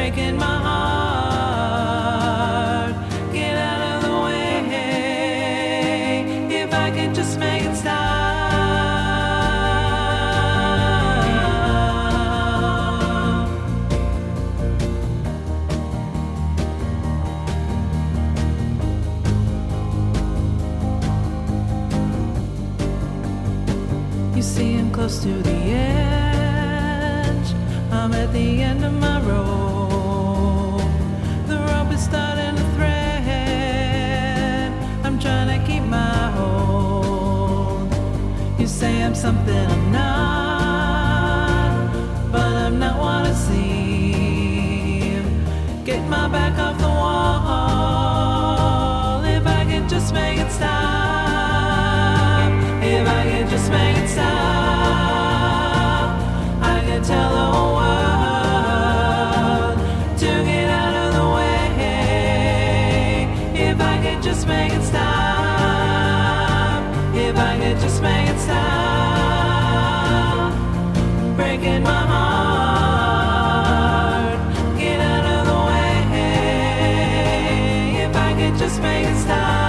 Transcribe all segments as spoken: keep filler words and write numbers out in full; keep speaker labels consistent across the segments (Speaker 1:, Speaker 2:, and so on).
Speaker 1: breaking my heart. Get out of the way, if I could just make it stop. You see I'm close to the edge, I'm at the end of my rope. The rope is starting to thread, I'm trying to keep my hold. You say I'm something I'm not, but I'm not what I seem. Get my back off the wall, if I could just make it stop. If I could just make it stop, I could tell the whole world to get out of the way. If I could just make it stop, if I could just make it stop, breaking my heart. Get out of the way, if I could just make it stop.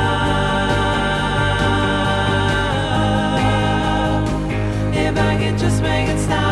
Speaker 1: Just make it stop.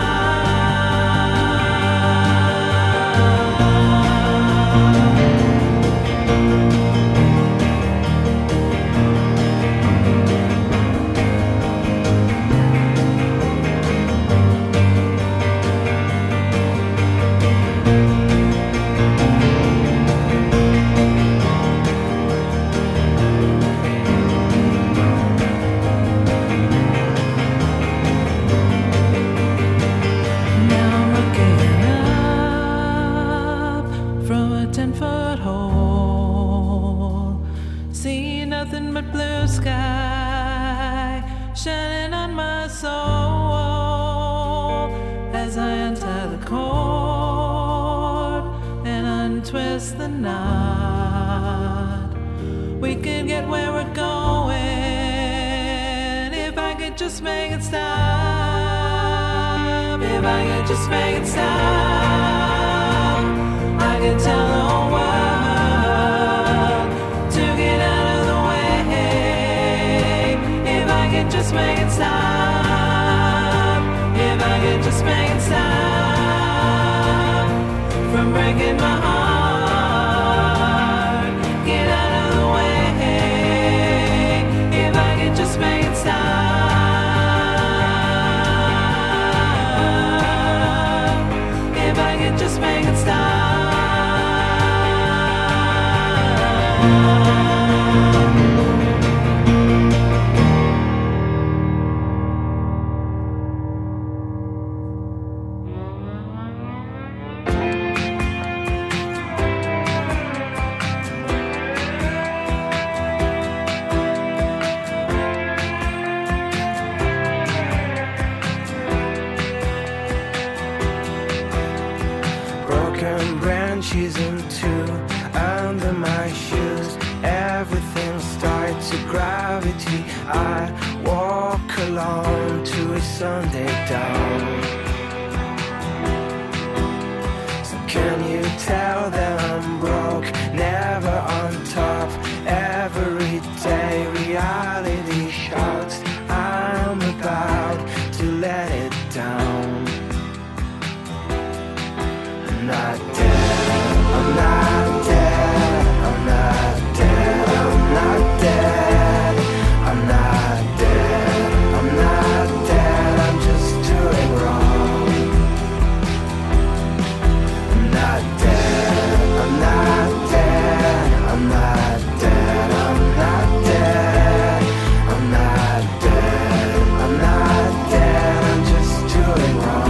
Speaker 1: But blue sky shining on my soul as I untie the cord and untwist the knot. We could get where we're going if I could just make it stop. If I could just make it stop, I could tell the whole world to get out of the way. If I could just make it stop, if I could just make it stop from breaking my heart. Get out of the way, if I could just make it stop, if I could just make it stop.
Speaker 2: Branches in two under my shoes. Everything starts to gravity. I walk along to a Sunday dawn. So can you tell that I'm broke, never on top? Every day reality shouts I'm about to let it down. I'm not dead, I'm not dead, I'm not dead, I'm not dead, I'm not dead, I'm not dead, I'm just doing wrong. I'm not dead, I'm not dead, I'm not dead, I'm not dead, I'm not dead, I'm not dead, I'm just doing wrong.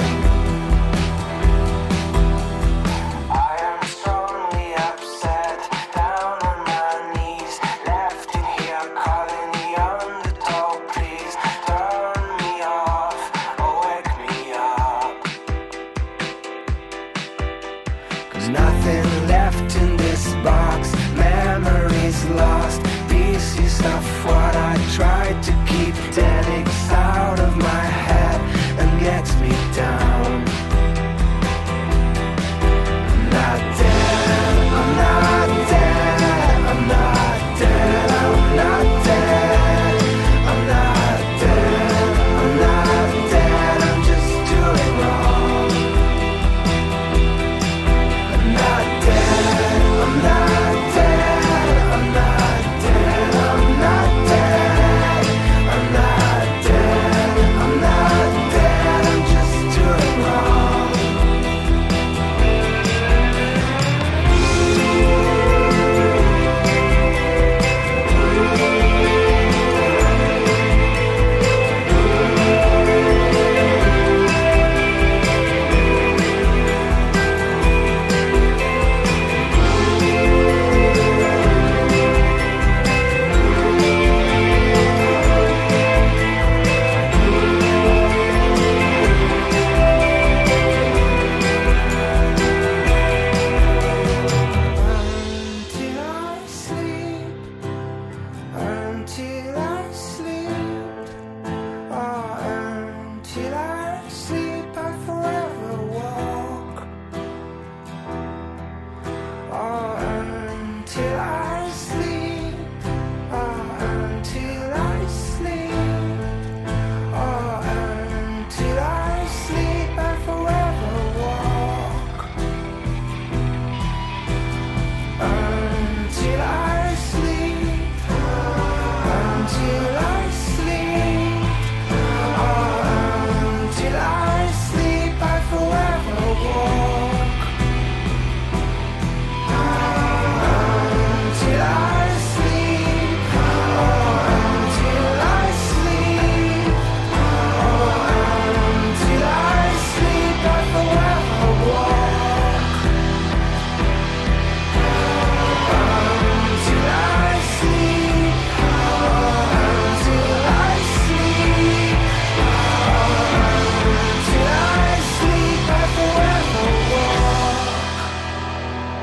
Speaker 2: Nothing left in this box, memories lost, pieces of what I tried to keep. Dead aches out of my head and gets me down.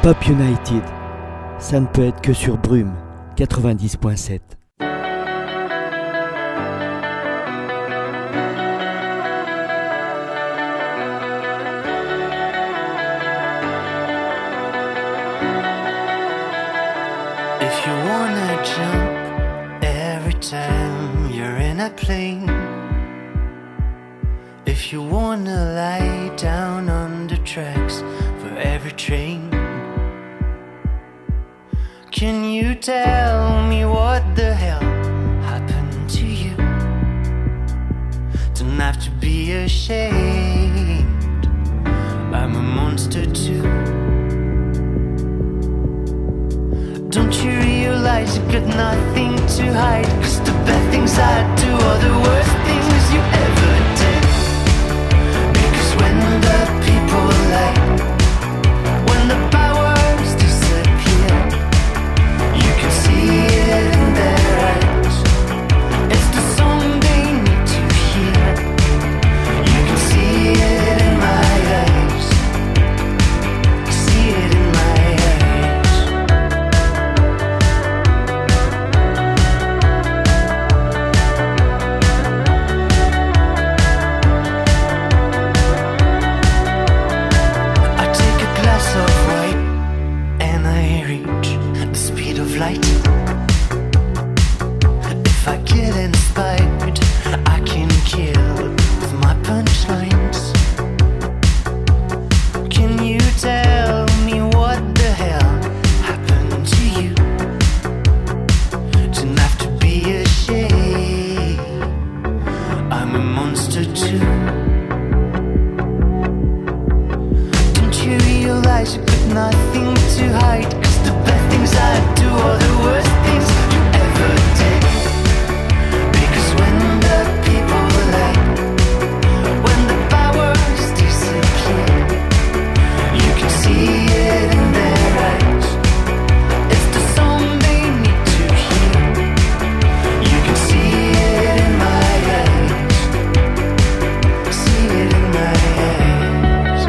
Speaker 3: Top United, ça ne peut être que sur Brume quatre-vingt-dix point sept.
Speaker 2: If you wanna jump every time you're in a plane, if you wanna lie down on the tracks for every train, can you tell me what the hell happened to you? Don't have to be ashamed, I'm a monster too. Don't you realize you got nothing to hide? Cause the bad things I do are the worst things you ever did. Because when the people lie, when the powers disappear, you can see it in their eyes. It's the song they need to hear. You can see it in my eyes. See it in my eyes. Light. If I get inspired, I can kill with my punchlines. Can you tell me what the hell happened to you? Don't have to be ashamed, I'm a monster too. Don't you realize you got nothing to hide? Cause the bad things I do are the worst things you ever did. Because when the people lie, when the powers disappear, you can see it in their eyes. It's the song they need to hear. You can see it in my eyes. See it in my eyes.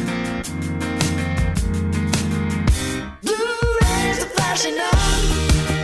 Speaker 4: Flashing on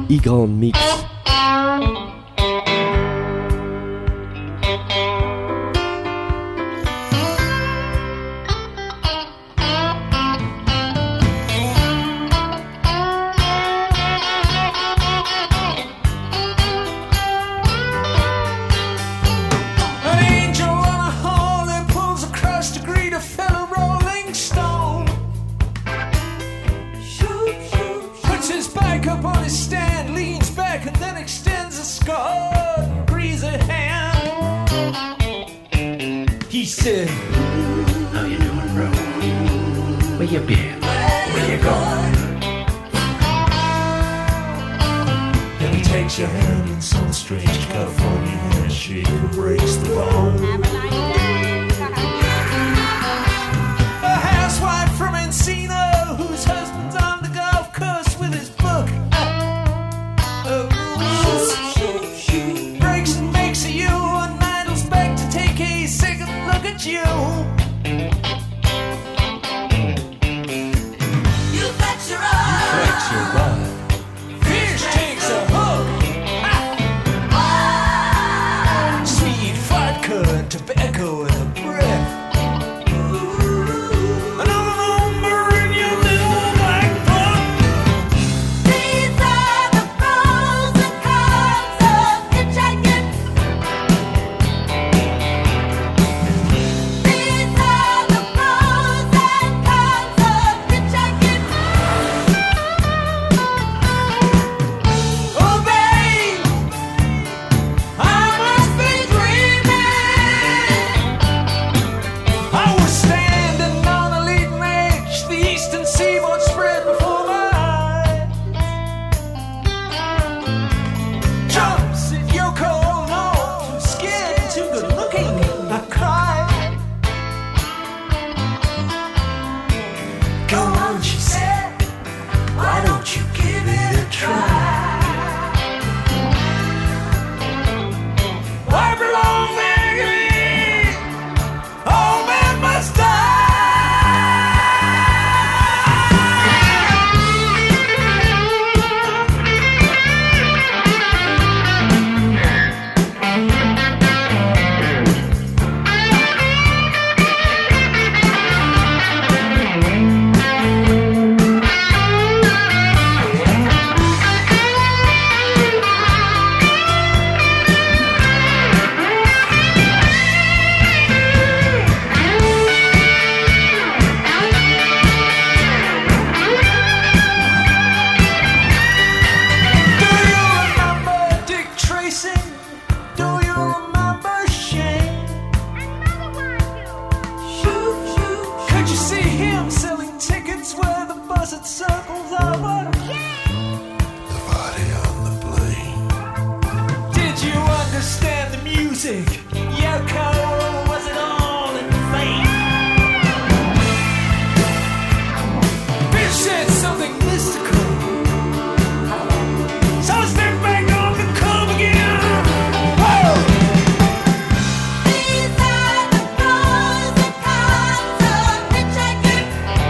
Speaker 3: E-Grand Mix.
Speaker 4: How you doing, bro? Where you been? Where you going?
Speaker 5: And he takes your hand in some strange California handshake and breaks the bone. A housewife from Encino whose husband's on the golf course with his book. Uh, breaks and makes of you and idles back to take a second look at you.
Speaker 2: You bet your eyes.
Speaker 5: Flex your ride. Fish takes a hook. Ah. Sweet vodka and tobacco and a breath. Another number in your little black book.
Speaker 2: These are the pros and cons of hitchhiking. These are the pros and cons of hitchhiking.
Speaker 5: Oh, babe, I must be dreaming. I was standing on a leading edge, the eastern seaboard spread before my eyes. Jumps at Yoko Ono, too scared, too good looking. I cried. Go on, she said. Why don't you give it a try? I belong there, all men must Do you remember Dick Tracy? Do you remember Shane? Could you see him selling tickets where the buzzard circles over? The body on the plane. Did you understand the music? Yoko, or was it all in vain? Biff said something mystical. So I step back on the curb again. Whoa!
Speaker 2: These are the pros and cons of hitchhiking.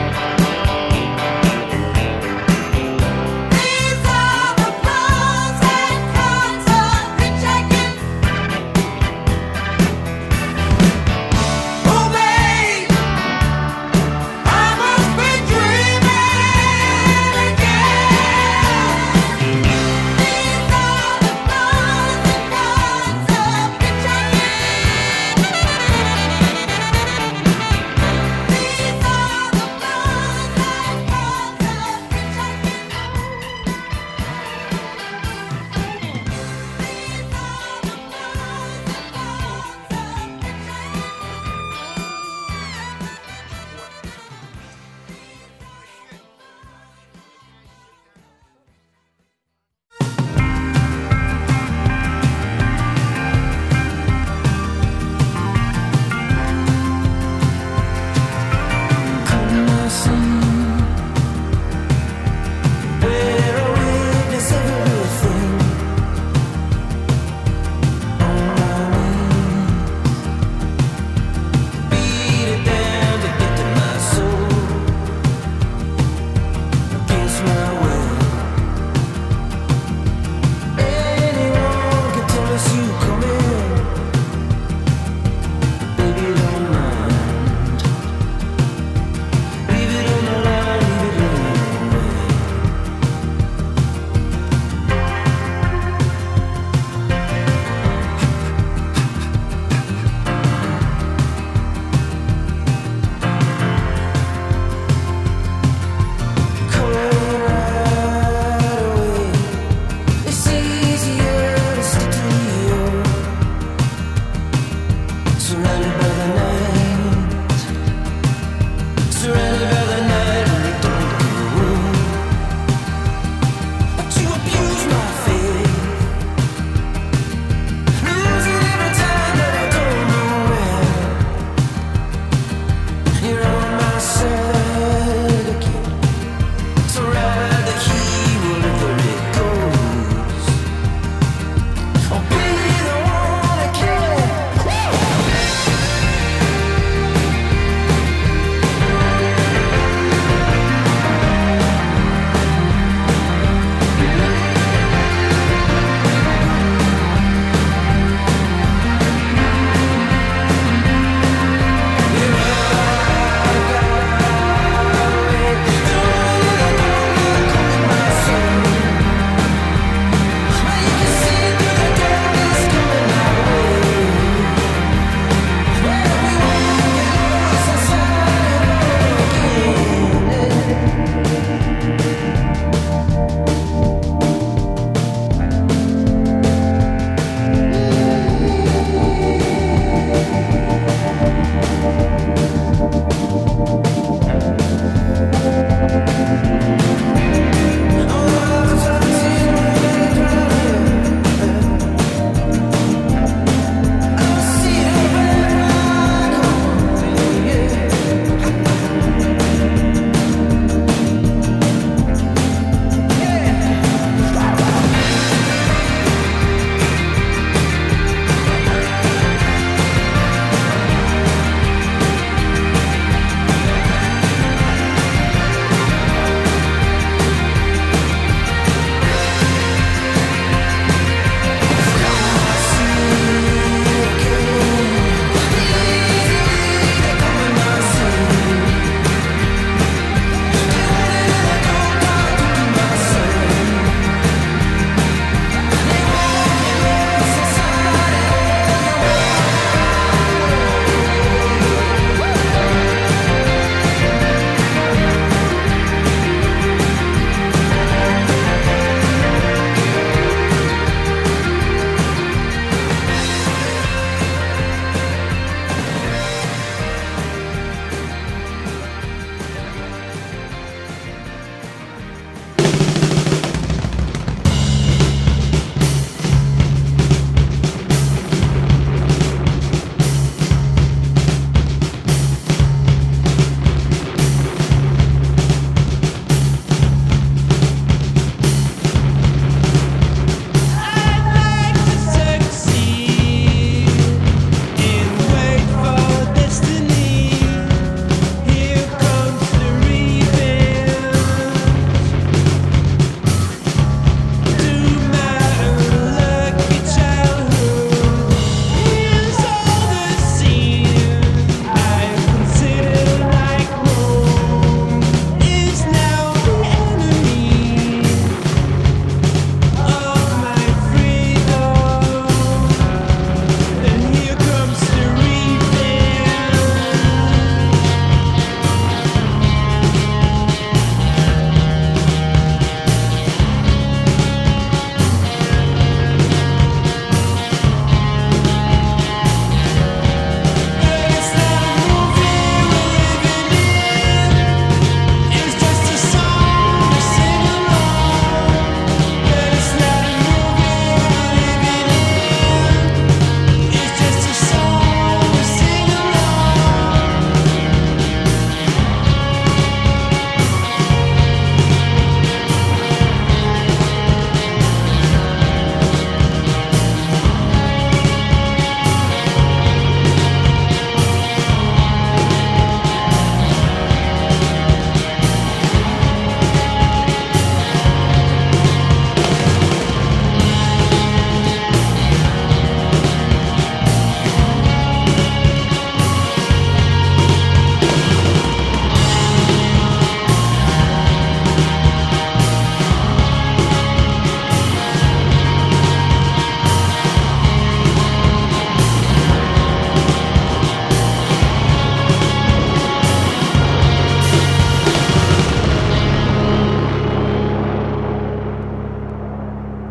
Speaker 2: These are the pros and cons of hitchhiking.
Speaker 5: Oh, babe, I must be dreaming again.
Speaker 2: These are the pros and cons of hitchhiking. These are the pros and cons of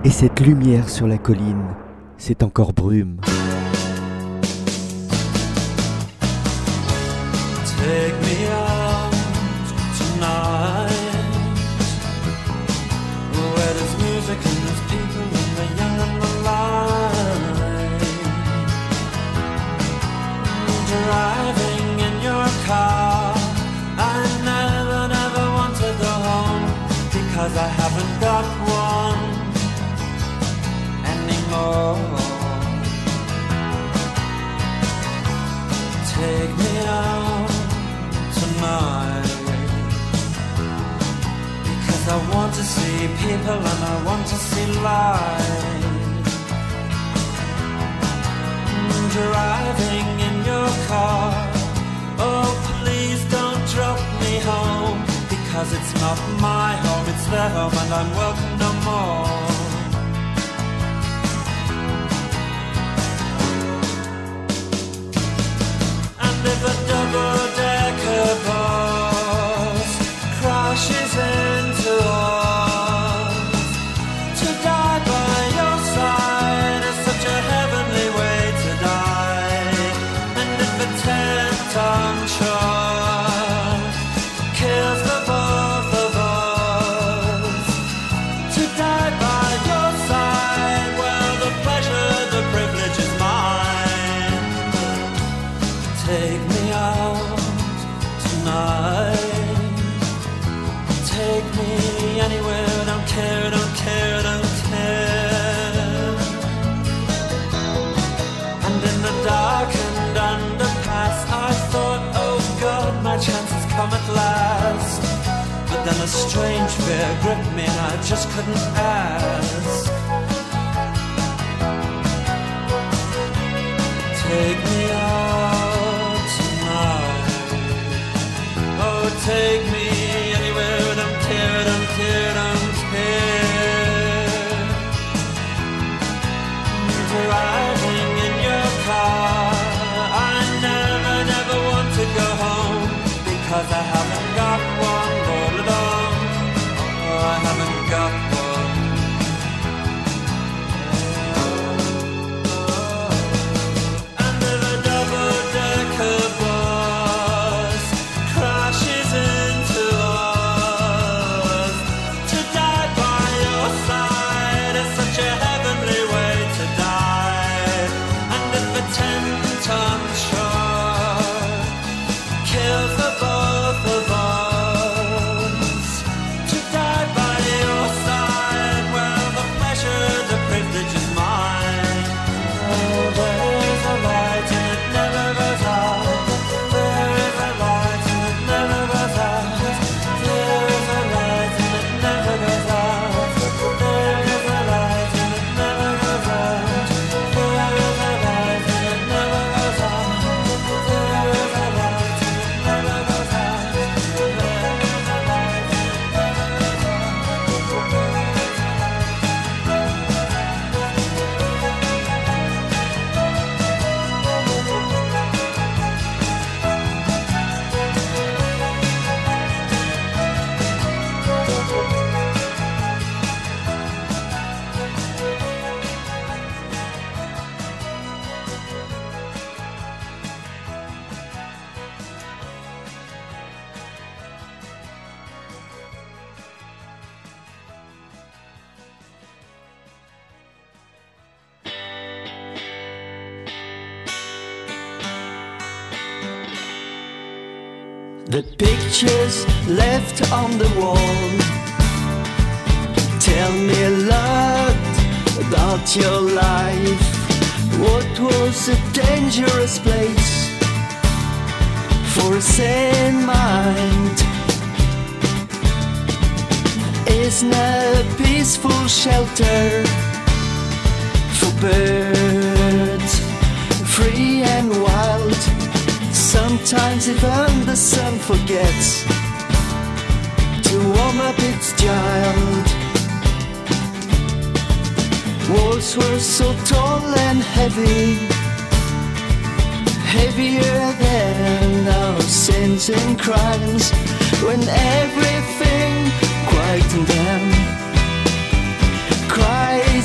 Speaker 3: Et cette lumière sur la colline, c'est encore brume.
Speaker 5: Take me out tonight, where there's music and there's people and the young and the light. Driving in your car, I never, never want to go home, because I haven't got one anymore. Take me out tonight, because I want to see people and I want to see light. Driving in your car, oh please don't drop me home, because it's not my home, it's their home and I'm welcome no more. And if a double-decker bus crashes into us, to die by your side is such a heavenly way to die. And if a ten-ton truck kills the both of us, to die by your side, well, the pleasure, the privilege is mine. Take me out tonight, take me anywhere, don't care, don't care, don't care. And in the darkened underpass, I thought, oh God, my chance has come at last. But then a strange fear gripped me and I just couldn't ask. Take me out tonight, oh take me anywhere, don't care, don't care, don't care. Driving in your car, I never, never want to go home, because I haven't got one all alone. Oh, I haven't got one. And if a double-decker bus crashes into us, to die by your side is such a heavenly way to die. And if a ten-ton truck kills the both of us, to die by your side, well, the pleasure, the privilege is mine. Oh, there is a light and it never goes out. There is a light and it never goes out. There is a light and it never goes out. There is a light and it never goes out. There is a light and it never goes out. There is a light and it never goes out. There is a light and it never goes out.
Speaker 2: The pictures left on the wall tell me a lot about your life. What was a dangerous place for a sane mind? Isn't a peaceful shelter for birds, free and wild? Sometimes even the sun forgets to warm up its child. Walls were so tall and heavy, heavier than our sins and crimes. When everything quietened down, cried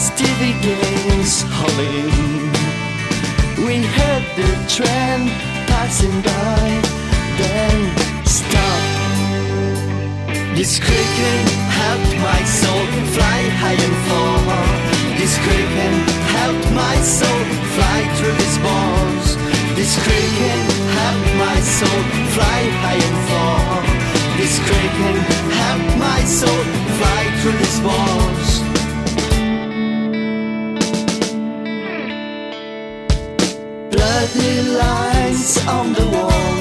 Speaker 2: train passing by, then stop. This cricket helped my soul fly high and far. This cricket helped my soul fly through these balls. This cricket helped my soul fly high and far. This cricket helped my soul fly through these balls. Bloody lines on the wall.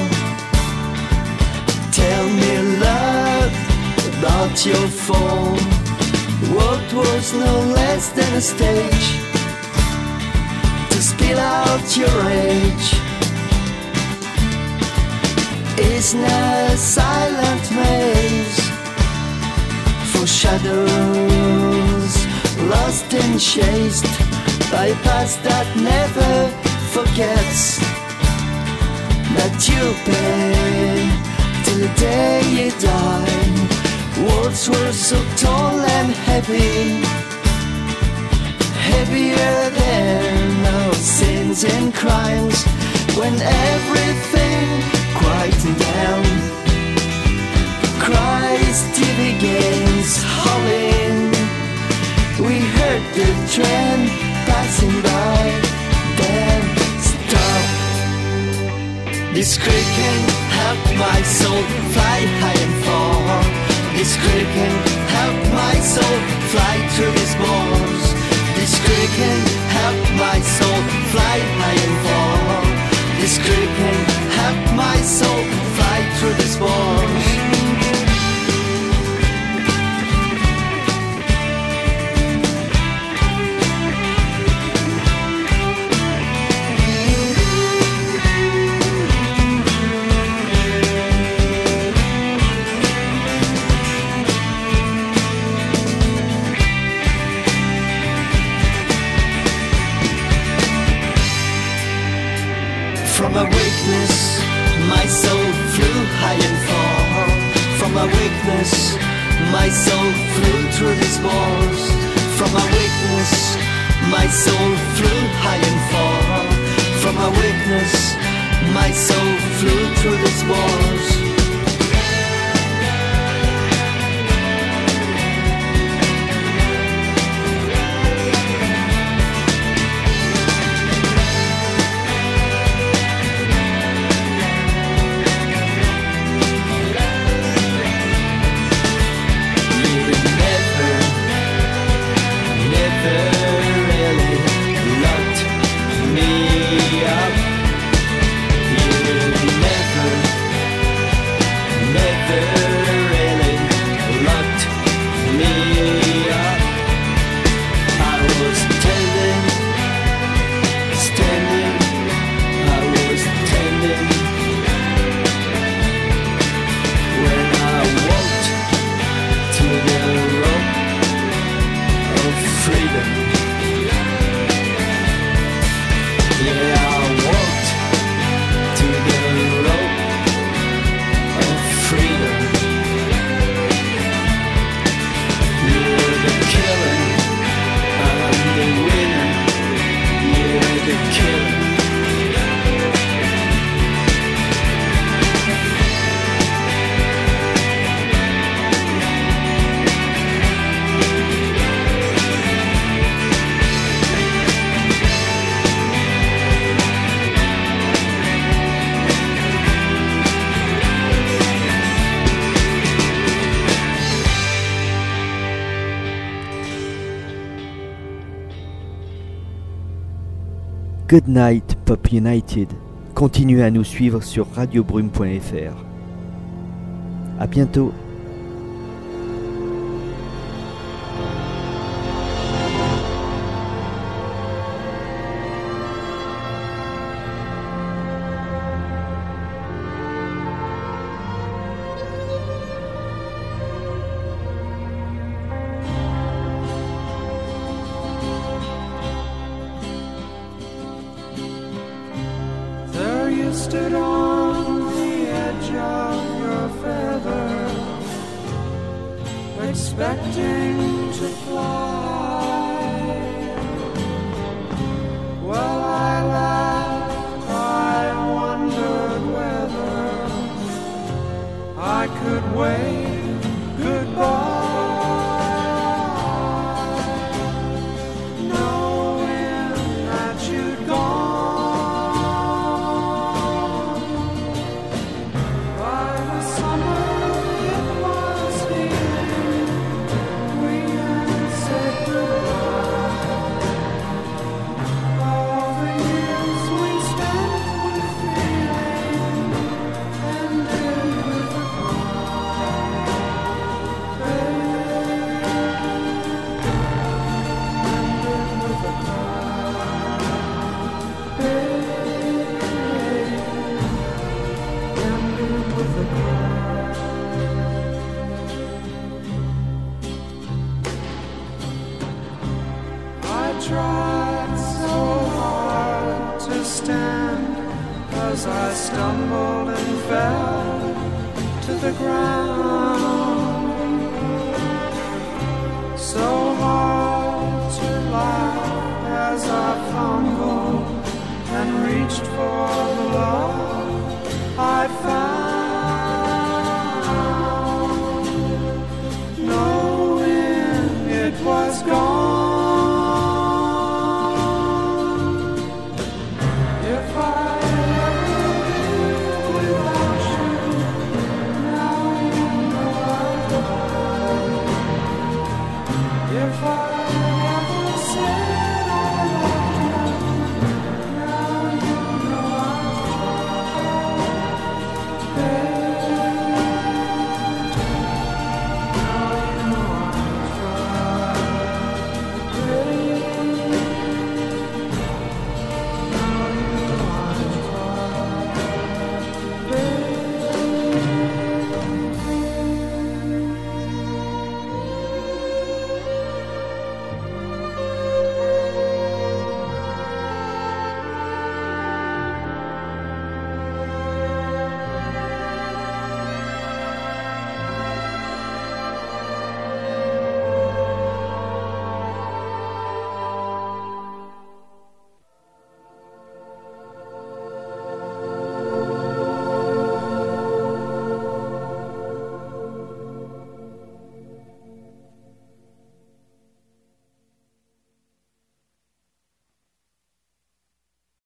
Speaker 2: Tell me, love, about your fall. What was no less than a stage to spill out your rage. It's now a silent maze for shadows lost and chased by a past that never forgets that you pay till the day you die. Words were so tall and heavy, heavier than our sins and crimes. When everything quieted down, cries, T V games, howling. We heard the train passing by, then stop. This cricket helped my soul fly high and far. This cricket helped my soul fly through these balls. This cricket helped my soul fly high and far. This cricket helped my soul fly through these balls. From a weakness, my soul flew high and far. From a weakness, my soul flew through these balls. From a weakness, my soul flew high and far. From a weakness, my soul flew through these balls.
Speaker 3: Good night Pop United. Continuez à nous suivre sur radio brume point f r. À bientôt.
Speaker 5: Stood on the edge of your feather, expecting to fly. Well, I laughed, I wave goodbye, knowing that you'd gone. By the summer it was here, we had said goodbye. All the years we spent with feeling ended with a cry. Ended with a cry. Ended with a cry. I tried so hard to stand as I stumbled and fell to the ground. So hard to laugh as I fumbled and reached for the love I found.